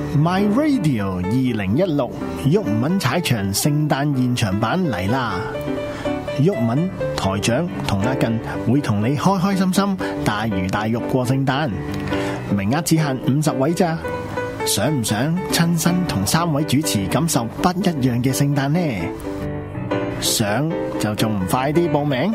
My Radio 2016毓民踩場聖誕現場版嚟啦！毓民台長同阿近會同你開開心心大魚大肉過聖誕，名額只限50位咋？想唔想親身同3位主持感受不一樣嘅聖誕呢？想就仲唔快啲報名？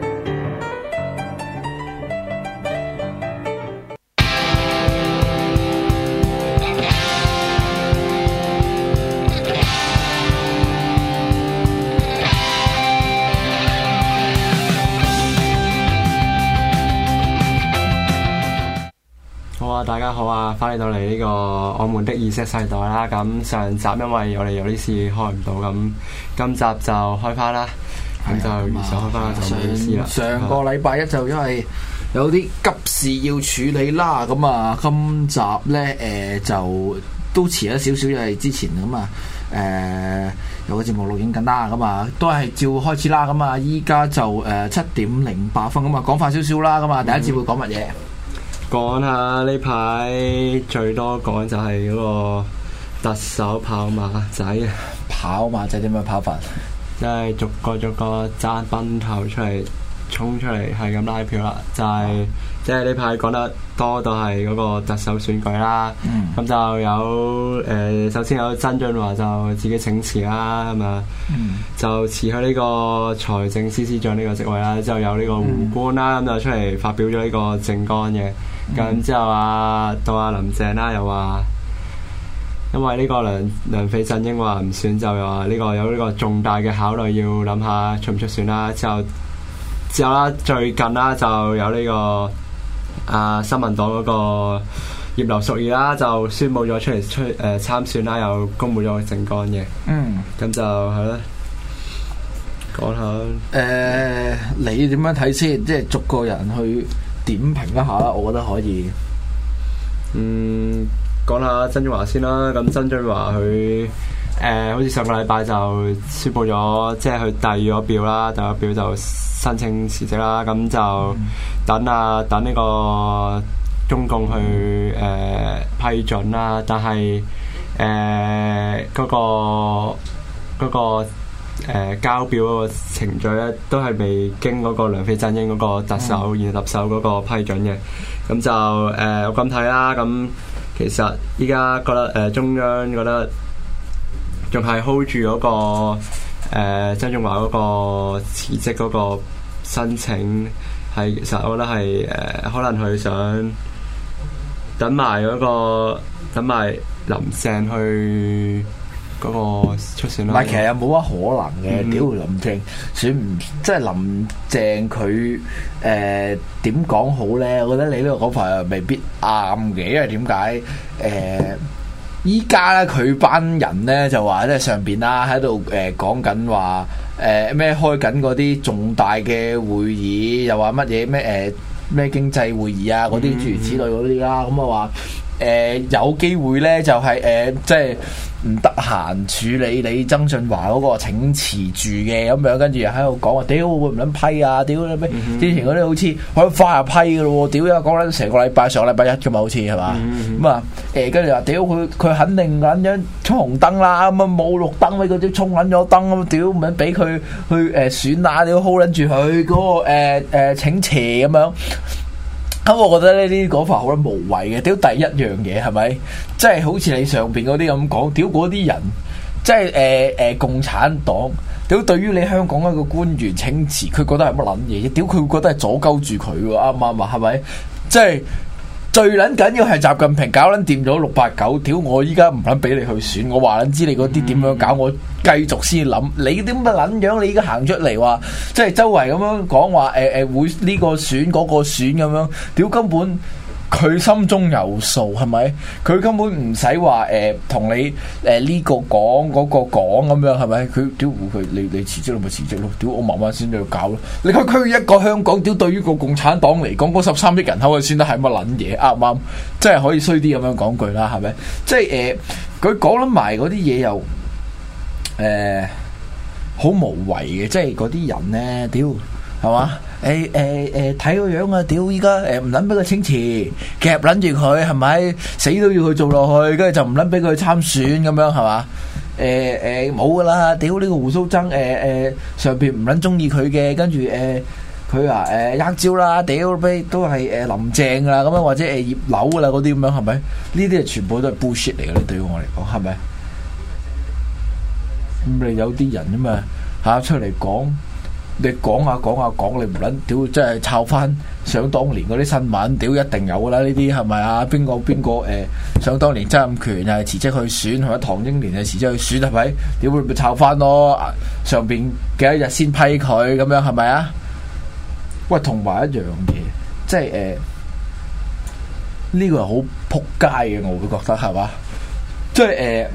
大家好啊！翻嚟到嚟呢個我們的Z世代啦。咁上集因為我哋有啲事開唔到，咁今集就開翻啦。咁就如常開翻就冇事啦。 上個禮拜一就因為有啲急事要處理啦，咁啊今集咧就都遲咗少少，因為之前咁啊有個節目錄影緊啦，咁啊都係照開始啦。咁啊依家就7:08咁啊講快少少啦。咁啊第一節會講乜嘢？ 講下呢排最多講就係嗰個特首跑馬仔。 跑馬仔點樣跑法？ 即係逐個揸奔頭出嚟，衝出嚟係咁拉票啦。就係即係呢排講得多都係嗰個特首選舉啦。咁就有首先有曾俊華就自己請辭啦，咁啊就辭去呢個財政司司長呢個職位啦。之後有呢個胡官啦，咁就出嚟發表咗呢個政綱嘅。咁之後到阿林鄭啦，又話因為呢個梁匪振英話唔選，就又話呢個有呢個重大嘅考慮，要諗下出唔出選啦。之後啦，最近啦就有呢個新民黨嗰個葉劉淑儀啦，就宣佈咗出嚟參選啦，又公佈咗個政綱嘅。咁就係啦，講下你點樣睇先？即係逐個人去點評一下啦，我覺得可以。 講下曾俊華先啦。咁曾俊華佢好似上個禮拜就宣佈咗，即係佢遞咗表啦，遞咗表就申請辭職啦。咁就等呢個中共去批准啦。但係嗰個交表嗰個程序咧，都係未經嗰個梁匪振英嗰個特首現特首嗰個批准嘅。咁就我咁睇啦。咁其實依家覺得中央覺得仲係 hold 住嗰個曾俊華嗰個辭職嗰個申請，係其實我覺得係可能佢想等埋林鄭去嗰個出選啦。 唔係，其實有冇乜可能嘅？屌林鄭選唔，即係林鄭佢點講好咧？我覺得你呢個講法又未必啱嘅，因為點解依家咧佢班人咧就話即係上邊啦喺度講緊話咩開緊嗰啲重大嘅會議，又話乜嘢咩經濟會議啊嗰啲諸如此類嗰啲啦，咁啊話有機會咧就係即係唔得閒處理你曾俊華嗰個請辭住嘅咁樣，跟住又喺度講話屌會唔撚批啊？屌你咩？之前嗰啲好似好快就批嘅咯喎！屌又講緊成個禮拜，上個禮拜一嘅嘛，好似係嘛？咁啊跟住話屌佢肯定撚樣衝紅燈啦，咁啊冇綠燈俾佢啲衝撚咗燈咁，屌唔撚俾佢去選啊！屌 hold 撚住佢嗰個請辭咁樣。咁我覺得呢啲講法好撚無謂嘅。屌第一樣嘢係咪？即係好似你上邊嗰啲咁講，屌嗰啲人，即係共產黨，屌對於你香港一個官員請辭，佢覺得係乜撚嘢？屌佢會覺得係阻鳩住佢喎，啱唔啱啊？係咪？即係最撚緊要係習近平搞撚掂咗689，屌我依家唔撚俾你去選，我話撚知你嗰啲點樣搞，我繼續先諗。你點乜撚樣？你依家行出嚟話，即係周圍咁樣講話會呢個選嗰個選咁樣，屌根本佢心中有數係咪？佢根本唔使話同你呢個講嗰個講咁樣係咪？佢屌佢你辭職咪辭職咯，屌我慢慢先去搞咯。你睇佢一個香港屌對於個共產黨嚟講，嗰13億人口佢算得係乜撚嘢啱唔啱？即係可以衰啲咁樣講句啦，係咪？即係佢講得埋嗰啲嘢又好無謂嘅，即係嗰啲人咧屌。 係嘛？睇個樣啊！屌依家唔撚俾佢清辭，夾撚住佢係咪？死都要佢做落去，跟住就唔撚俾佢參選咁樣係嘛？冇噶啦！屌呢個胡鬚曾上邊唔撚中意佢嘅，跟住佢話呃招啦！屌都係林鄭啦咁樣，或者葉劉噶啦嗰啲咁樣係咪？呢啲係全部都係 bullshit 嚟嘅，你對我嚟講係咪？咁你有啲人啊嘛嚇出嚟講。你講下，你唔撚屌，真係抄翻想當年嗰啲新聞，屌一定有噶啦！呢啲係咪啊？邊個想當年曾蔭權係辭職去選，係咪唐英年係辭職去選係咪？屌會咪抄翻咯？上邊幾多日先批佢咁樣係咪啊？喂，同埋一樣嘢，即係呢個係好撲街嘅，我會覺得係嘛？即係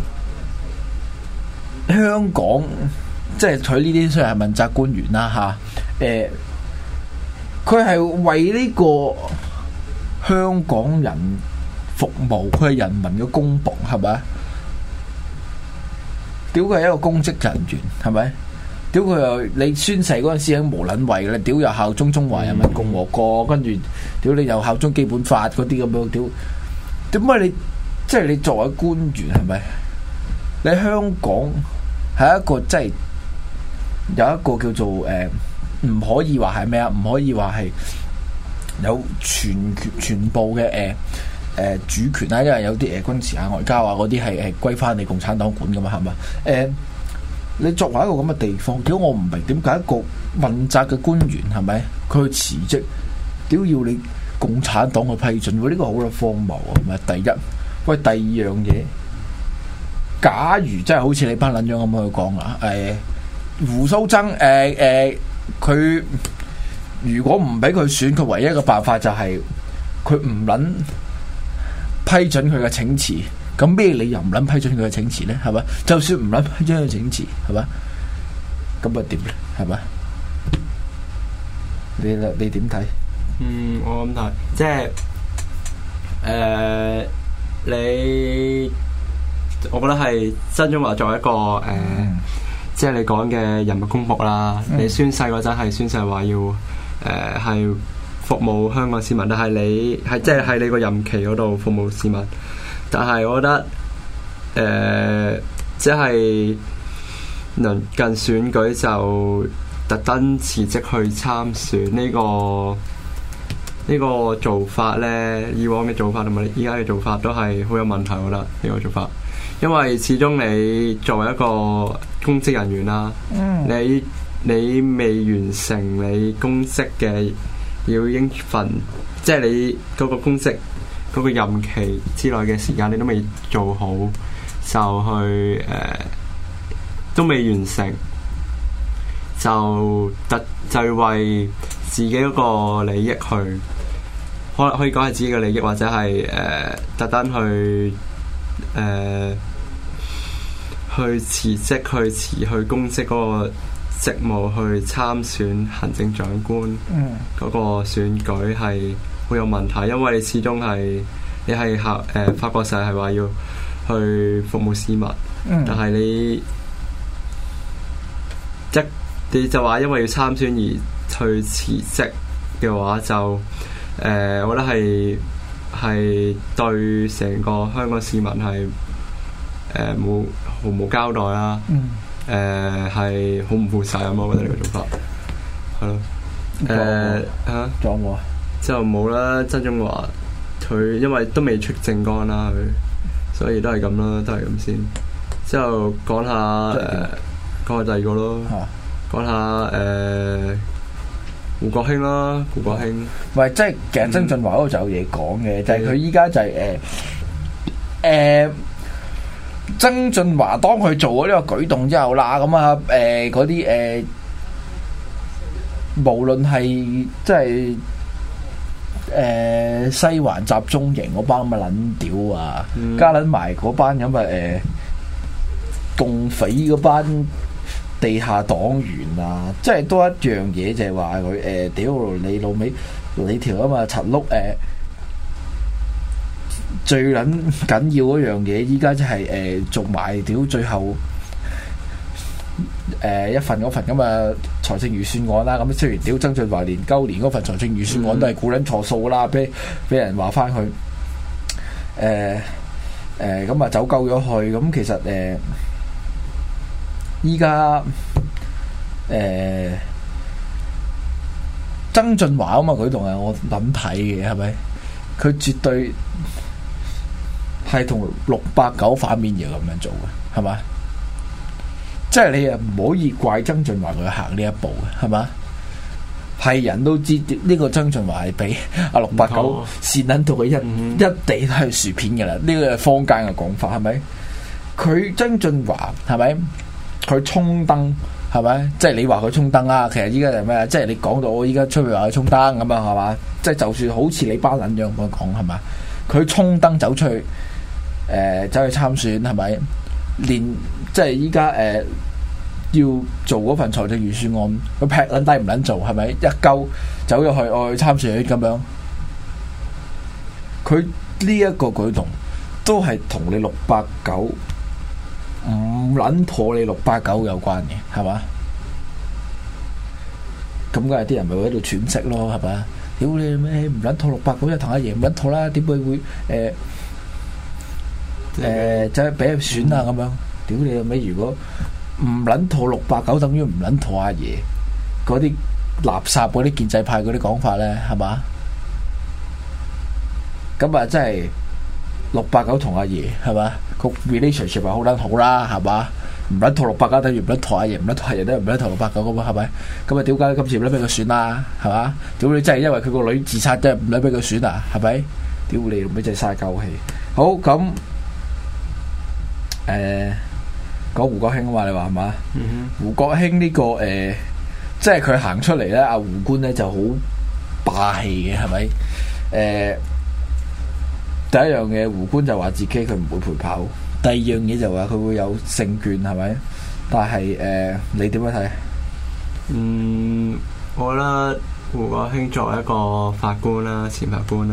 香港。即係佢呢啲雖然係問責官員啦嚇，佢係為呢個香港人服務，佢係人民嘅公僕係咪？屌佢係一個公職人員係咪？屌佢又你宣誓嗰陣時喺無撚為嘅，屌又效忠中華人民共和國，跟住屌你又效忠基本法嗰啲咁樣，屌點解你即係你作為官員係咪？你香港係一個即係。有一個叫做唔可以話係咩啊？唔可以話係有全部嘅主權啦，因為有啲軍事啊、外交啊嗰啲係歸翻你共產黨管噶嘛，係咪？你作為一個咁嘅地方，屌我唔明點解一個問責嘅官員係咪佢去辭職？屌要你共產黨去批准？呢個好鬼荒謬啊！咪第一，喂，第二樣嘢，假如真係好似你班撚樣咁去講啊，胡鬚曾佢如果唔俾佢選，佢唯一嘅辦法就係佢唔撚批准佢嘅請辭。咁咩理由唔撚批准佢嘅請辭呢？係咪？就算唔撚批准佢請辭，係咪？咁啊點呢？係咪？你點睇？ 我咁睇，即係我覺得係曾俊華作為一個即係你講嘅人民公僕啦，你宣誓嗰陣係宣誓話要係服務香港市民，但係你係即係喺你個任期嗰度服務市民，但係我覺得即係臨近選舉就特登辭職去參選呢個做法呢，以往嘅做法同埋依家嘅做法都係好有問題，我覺得呢個做法。因為始終你作為一個公職人員啦，你未完成你公職嘅要應份，即係你嗰個公職嗰個任期之內嘅時間，你都未做好，就去都未完成，就為自己嗰個利益去，可以講係自己嘅利益，或者係特登去去辭職去公職嗰個職務去參選行政長官嗰個選舉係好有問題，因為你始終係你係發過誓係話要去服務市民，但係你就話因為要參選而去辭職嘅話，就我覺得係對成個香港市民係毫無交代啦，係好唔負責任，我覺得呢個做法係咯， 仲有冇啊？ 之後冇啦，曾俊華佢因為都未出政綱啦，佢所以都係咁啦，都係咁先。之後講下第二個咯，講下胡國興啦，胡國興。 唔係，即係其實曾俊華嗰度就有嘢講嘅，就係佢依家就係曾俊華當佢做咗呢個舉動之後啦，咁啊嗰啲無論係即係西環集中營嗰班咁嘅撚屌啊，加撚埋嗰班咁嘅共匪嗰班地下黨員啊，即係都一樣嘢，就係話佢屌你老味你條啊嘛陳碌最撚緊要嗰樣嘢，依家即係做埋屌最後一份嗰份咁嘅財政預算案啦。咁雖然屌曾俊華連鳩年嗰份財政預算案都係估撚錯數啦，俾人話翻佢咁啊走鳩咗去。咁其實依家曾俊華咁嘅舉動係我諗睇嘅，係咪？佢絕對係同689反面要咁樣做嘅，係嘛？即係你又唔可以怪曾俊華佢行呢一步嘅，係嘛？係人都知呢個曾俊華係俾阿689煽撚到佢一地都係薯片嘅啦，呢個係坊間嘅講法，係咪？佢曾俊華係咪？佢衝燈係咪？即係你話佢衝燈啊？其實依家係咩啊？即係你講到我依家出去話佢衝燈咁樣係嘛？即係就算好似你班撚樣咁講係嘛？佢衝燈走出去走去參選係咪？連即係依家要做嗰份財政預算案，佢劈撚低唔撚做係咪？一鳩走咗去我去參選咁樣，佢呢一個舉動都係同你689唔撚妥你689有關嘅係嘛？咁梗係啲人咪會喺度喘息咯係咪？屌你咩唔撚妥689就同阿爺唔撚妥啦，點會就係俾人選啊咁樣？屌你老味！如果唔撚妥689，等於唔撚妥阿爺嗰啲垃圾嗰啲建制派嗰啲講法咧，係嘛？咁啊，真係689同阿爺係嘛個 relationship 係好撚好啦，係嘛？唔撚妥689，等於唔撚妥阿爺，唔撚妥阿爺，等於唔撚妥689咁啊，係咪？咁啊，點解今次唔撚俾佢選啊？係嘛？屌你真係因為佢個女自殺，真係唔撚俾佢選啊？係咪？屌你老味真係嘥鳩氣！好咁。講胡國興啊嘛，你話係嘛？胡國興呢個即係佢行出嚟咧，阿胡官咧就好霸氣嘅，係咪？第一樣嘢，胡官就話自己佢唔會陪跑；第二樣嘢就話佢會有勝券，係咪？但係你點樣睇？ 我覺得胡國興作為一個法官啦，前法官，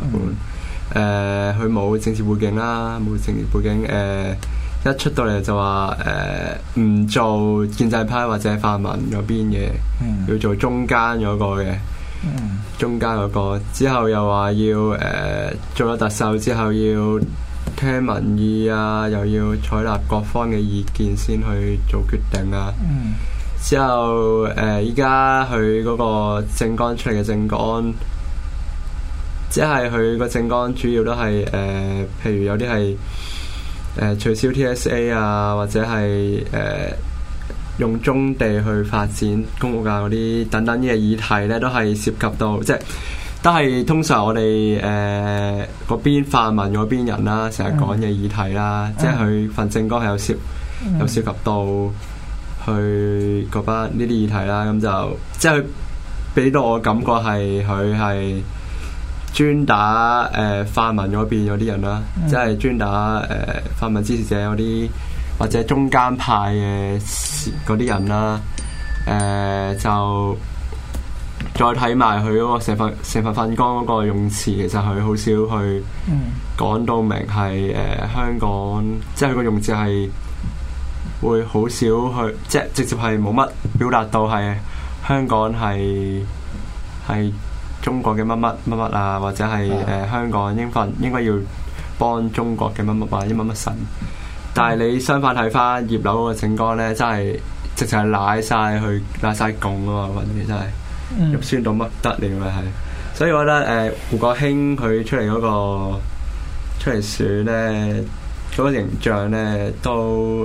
佢冇政治背景啦，冇政治背景，一出到嚟就話唔做建制派或者泛民嗰邊嘅，要做中間嗰個嘅，中間嗰個之後又話要做咗特首之後要聽民意啊，又要採納各方嘅意見先去做決定啊。之後依家佢嗰個政綱出嚟嘅政綱，即係佢個政綱主要都係譬如有啲係取消 TSA 啊，或者係用棕地去發展公屋啊嗰啲等等嘅議題咧，都係涉及到，即係都係通常我哋嗰邊泛民嗰邊人啦，成日講嘅議題啦，即係佢份政綱係有涉及到去嗰班呢啲議題啦，咁就即係佢俾到我感覺係佢係專打泛民嗰邊嗰啲人啦，即係專打泛民支持者嗰啲或者中間派嘅嗰啲人啦。就再睇埋佢嗰個成份份綱嗰個用詞，其實佢好少去講到明係香港，即係佢個用詞係會好少去，即係直接係冇乜表達到係香港係中國嘅乜乜啊，或者係香港應該要幫中國嘅乜乜或者乜乜神。但係你相反睇翻葉劉嗰個政綱咧，真係直情係賴晒共啊嘛，或者真係肉酸到乜得了啦係。所以我覺得胡國興佢出嚟嗰個出嚟選咧，嗰個形象咧都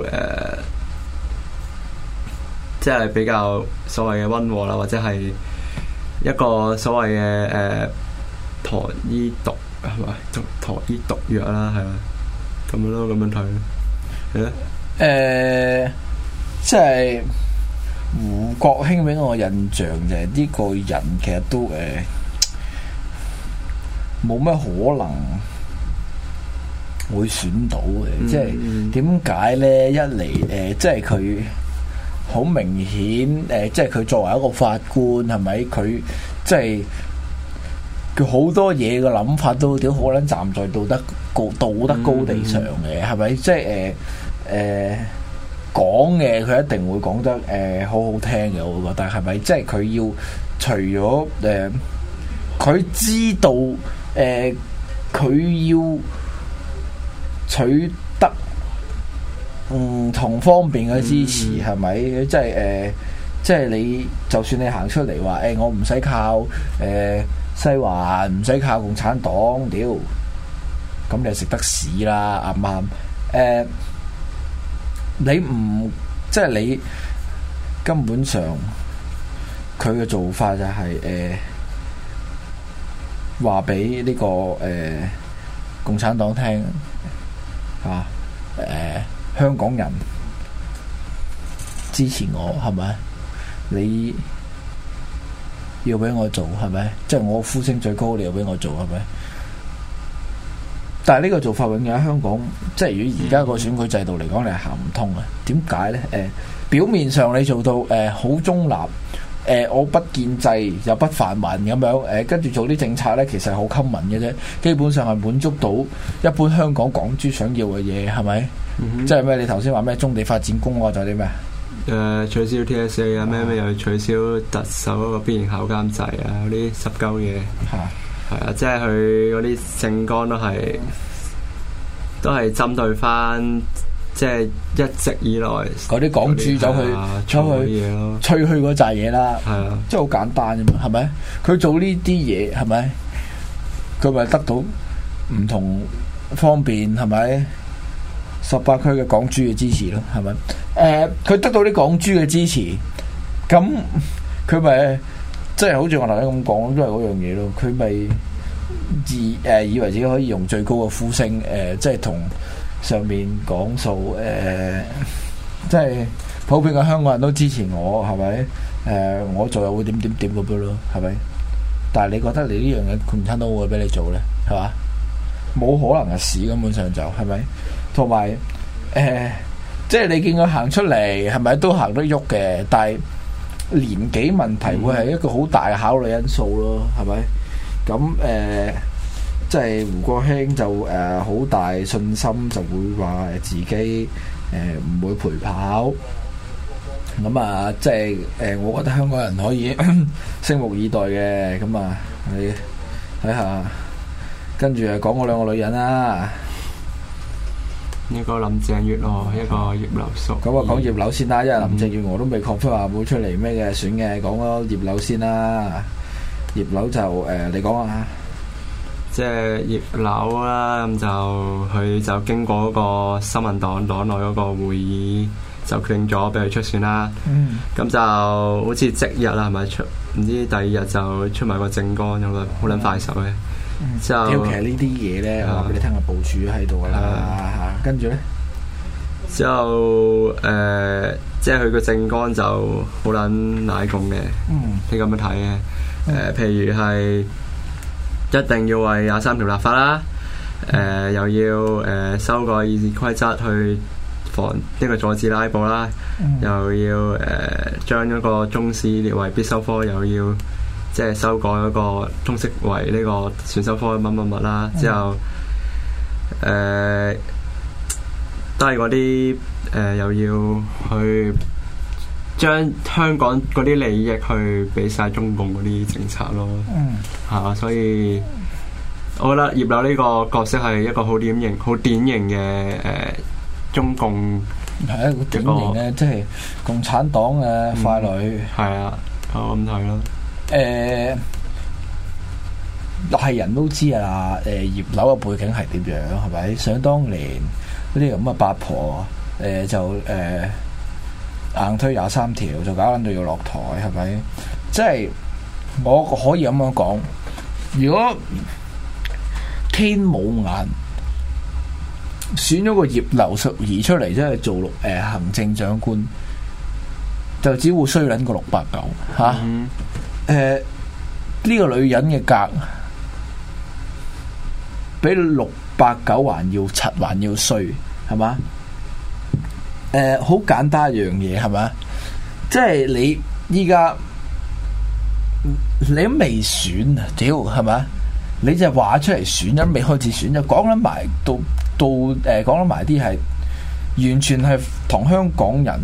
即係比較所謂嘅溫和啦，或者係一個所謂嘅糖衣毒係咪？糖衣毒藥啦，係啊，咁樣咯，咁樣睇係咧。 即係胡國興俾我印象就係呢個人其實都冇咩可能會選到嘅，即係點解咧？一嚟即係佢好明顯即係佢作為一個法官係咪？佢即係佢好多嘢嘅諗法都屌可能站在道德高地上嘅係咪？即係講嘅佢一定會講得好好聽嘅，我覺得係咪？即係佢要除咗佢知道佢要取得唔同方面嘅支持係咪？即係即係你就算你行出嚟話我唔使靠西環，唔使靠共產黨，屌咁你就食得屎啦，啱唔啱？你唔即係你根本上佢嘅做法就係話俾呢個共產黨聽啊，香港人支持我係咪？你要俾我做係咪？即係我呼聲最高，你要俾我做係咪？但係呢個做法永遠喺香港，即係如果而家個選舉制度嚟講，你係行唔通嘅。點解呢？表面上你做到好中立，我不建制又不泛民咁樣，跟住做啲政策呢，其實係好 common 嘅啫。基本上係滿足到一般香港港豬想要嘅嘢，係咪？即係咩？你頭先話咩？中地發展公案就係啲咩？ 取消 TSA 啊，咩又取消特首嗰個必然考監制啊，嗰啲濕鳩嘢。係啊，即係佢嗰啲政綱都係針對翻，即係一直以來嗰啲港豬走去吹噓嗰扎嘢啦。係啊，即係好簡單啫嘛，係咪？佢做呢啲嘢係咪？佢咪得到唔同方面係咪？18區嘅港豬嘅支持咯，係咪？佢得到啲港豬嘅支持，咁佢咪即係好似我頭先咁講，都係嗰樣嘢咯。佢咪以為自己可以用最高嘅呼聲，即係同上面講數，即係普遍嘅香港人都支持我，係咪？我做又會點咁樣咯，係咪？但係你覺得你呢樣嘢共產黨會俾你做呢？係嘛？冇可能嘅事，根本上就係咪？同埋即係你見佢行出嚟，係咪都行得喐嘅？但係年紀問題會係一個好大嘅考慮因素咯，係咪？咁即係胡國興就好大信心，就會話自己唔會陪跑。咁啊，即係我覺得香港人可以拭目以待嘅。咁啊，你睇下，跟住講嗰兩個女人啦。 一個林鄭月娥，一個葉劉淑儀。咁啊，講葉劉先啦，因為林鄭月娥都未 confirm 話會出嚟咩嘅選嘅，講咗葉劉先啦。葉劉就你講下。即係葉劉啦，咁就佢就經過嗰個新民黨黨內嗰個會議，就決定咗俾佢出選啦。咁就好似即日啦，係咪出？唔知第二日就出埋個政綱，有個好撚快手嘅。 之後其實呢啲嘢咧，我話俾你聽，個部署喺度噶啦。跟住咧， 之後即係佢個政綱就好撚奶共嘅。你咁樣睇嘅？譬如係一定要為23條立法啦。又要修改議事規則去防呢個阻止拉布啦。又要將一個中史列為必修科，又要即係修改嗰個通識為呢個選修科乜啦。之後都係嗰啲又要去將香港嗰啲利益去俾晒中共嗰啲政策咯。所以我覺得葉劉呢個角色係一個好典型嘅中共係一個典型嘅，即係共產黨嘅傀儡。係啊，我咁睇咯。 係人都知啊，葉劉嘅背景係點樣？係咪？想當年嗰啲咁嘅八婆，就硬推23條，就搞緊到要落台，係咪？即係我可以咁樣講，如果天冇眼選咗個葉劉淑儀出嚟，即係做行政長官，就只會衰撚過689嚇。呢個女人嘅格比689還要柒，還要衰，係嘛？好簡單一樣嘢，係嘛？即係你依家你都未選啊，屌係嘛？你就話出嚟選，都未開始選，就講緊埋講緊埋啲係完全係同香港人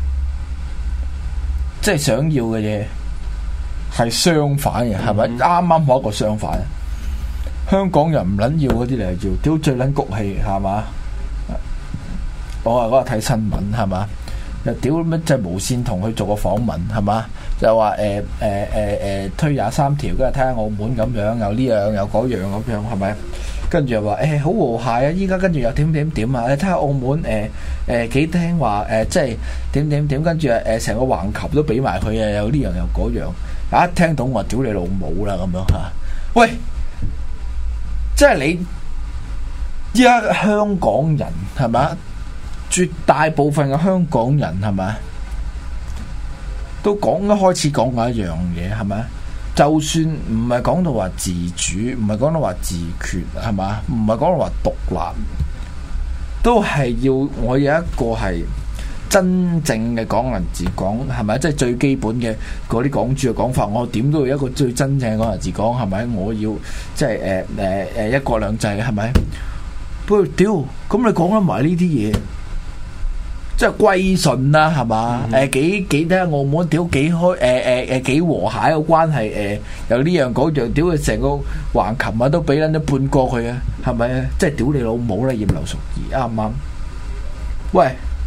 即係想要嘅嘢係相反嘅，係咪？啱啱好一個相反。香港人唔撚要嗰啲嚟要，屌最撚谷氣係嘛？我話嗰日睇新聞係嘛？又屌乜即係無線同佢做個訪問係嘛？就話推23條，跟住睇下澳門咁樣，有呢樣有嗰樣咁樣係咪？跟住又話好和諧啊！依家跟住又點啊！你睇下澳門幾聽話即係點，跟住成個橫琴都俾埋佢啊！有呢樣有嗰樣，一聽到我話屌你老母啦咁樣嚇！喂，即係你依家香港人係咪？絕大部分嘅香港人係咪都開始講緊一樣嘢係咪？就算唔係講到話自主，唔係講到話自決係嘛，唔係講到話獨立，都係要我有一個係真正嘅港人治港係咪？即係最基本嘅嗰啲港主嘅講法，我點都要一個最真正嘅港人治港係咪？我要即係一國兩制係咪？不過屌，咁你講得埋呢啲嘢？即係歸順啦，係嘛？幾睇下澳門屌幾開幾和諧嘅關係有呢樣嗰樣，屌佢成個橫琴啊都俾撚咗半個佢啊，係咪啊？即係屌你老母啦，葉劉淑儀啱唔啱？喂，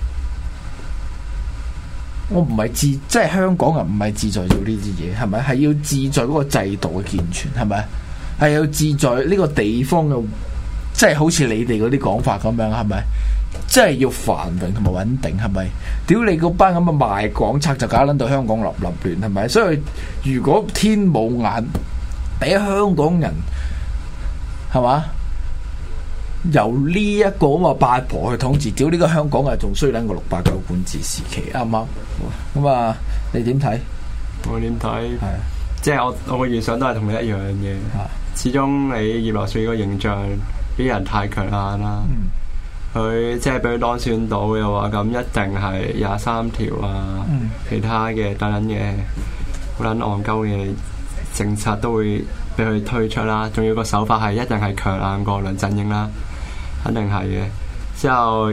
我唔係即係香港人唔係志在做呢啲嘢，係咪？係要志在嗰個制度嘅健全，係咪？係要志在呢個地方嘅，即係好似你哋嗰啲講法咁樣，係咪？即係要繁榮同埋穩定，係咪？屌你嗰班咁嘅賣港賊就搞撚到香港立亂，係咪？所以如果天冇眼俾香港人係嘛，由呢一個咁嘅八婆去統治，屌呢個香港啊仲衰撚過689管治時期，啱唔啱？咁啊，你點睇？ 我點睇？係即係我個預想都係同你一樣嘅。始終你葉劉淑儀個形象俾人太強硬啦。佢即係俾佢當選到嘅話，咁一定係23條啊，其他嘅等等嘅好撚戇鳩嘅政策都會俾佢推出啦。仲要個手法係一定係強硬過梁振英啦，肯定係嘅。之後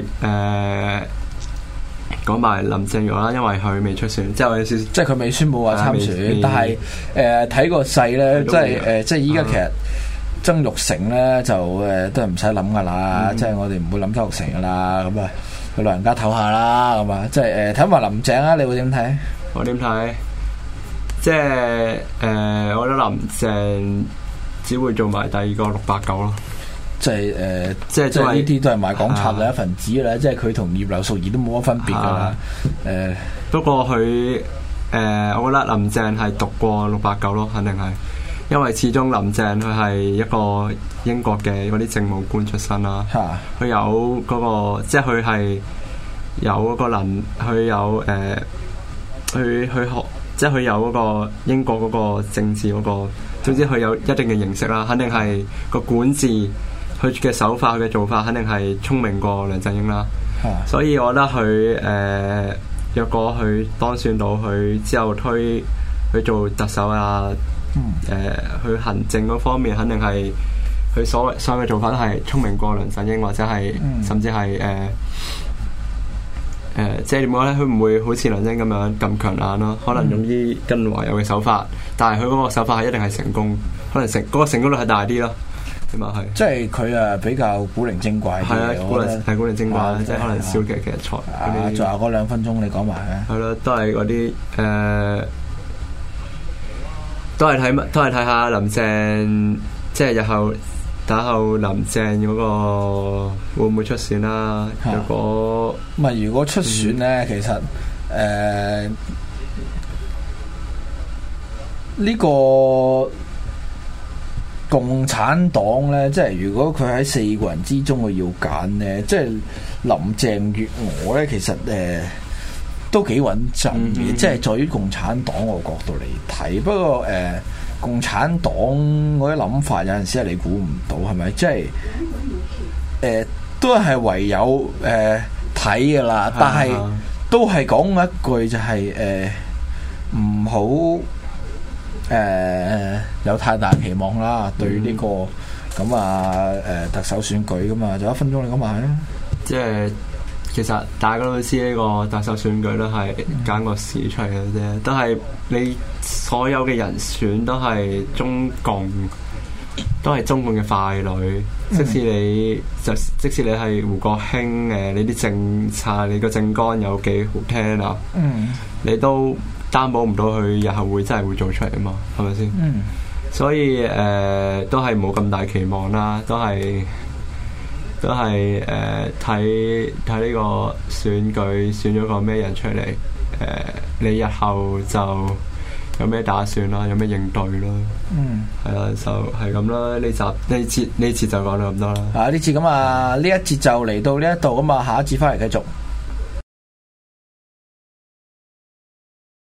講埋林鄭月娥啦，因為佢未出選，之後有少少即係佢未宣佈話參選，但係睇個勢咧，即係依家其實。曾鈺成咧就都係唔使諗噶啦，即係我哋唔會諗曾鈺成噶啦，咁啊佢老人家唞下啦，咁啊即係睇埋林鄭啊，你會點睇？ 我點睇？即係我覺得林鄭只會做埋第二個689咯， 即係即係呢啲都係賣港賊嘅一份子啦，即係佢同葉劉淑儀都冇乜分別噶啦。 不過佢我覺得林鄭係讀過689咯，肯定係。因為始終林鄭佢係一個英國嘅嗰啲政務官出身啦，佢有嗰個即係佢係有嗰個佢有去學，即係佢有嗰個英國嗰個政治嗰個，總之佢有一定嘅認識啦，肯定係個管治佢嘅手法佢嘅做法肯定係聰明過梁振英啦，所以我覺得佢若果佢當選到佢之後推佢做特首啊。去行政嗰方面，肯定係佢所有嘅做法都係聰明過梁振英，或者係甚至係即係點講咧？佢唔會好似梁振英咁樣咁強硬咯，可能用啲更華有嘅手法，但係佢嗰個手法係一定係成功，可能嗰個成功率係大啲咯。咁啊係， 即係佢比較古靈精怪啲嘅， 係古靈精怪，即係可能小劇嘅才。 仲有嗰2分鐘你講埋啊。 係咯，都係嗰啲都係睇下林鄭，即係日後打後林鄭嗰個會唔會出選啦？如果出選咧，其實呢個共產黨咧，即係如果佢喺4個人之中佢要揀咧，即係林鄭月娥咧，其實都幾穩陣嘅，即係在於共產黨個角度嚟睇。不過共產黨嗰啲諗法有陣時係你估唔到，係咪？即係都係唯有睇㗎啦。但係都係講一句就係唔好有太大期望啦。對於呢個咁特首選舉㗎嘛，仲有1分鐘你講埋啦。 即係其實大家都知呢個特首選舉都係揀個時出嚟嘅啫，都係你所有嘅人選都係中共嘅傀儡。即使你係胡國興你啲政策，你個政綱有幾好聽啊，你都擔保唔到佢日後會真係會做出嚟啊嘛，係咪先？所以都係冇咁大期望啦，都係睇呢個選舉選咗個咩人出嚟，你日後就有咩打算啦，有咩應對啦，係啦，就係咁啦。呢節就講到咁多啦。 呢節咁啊，呢一節就嚟到呢一度咁啊，下一節翻嚟繼續。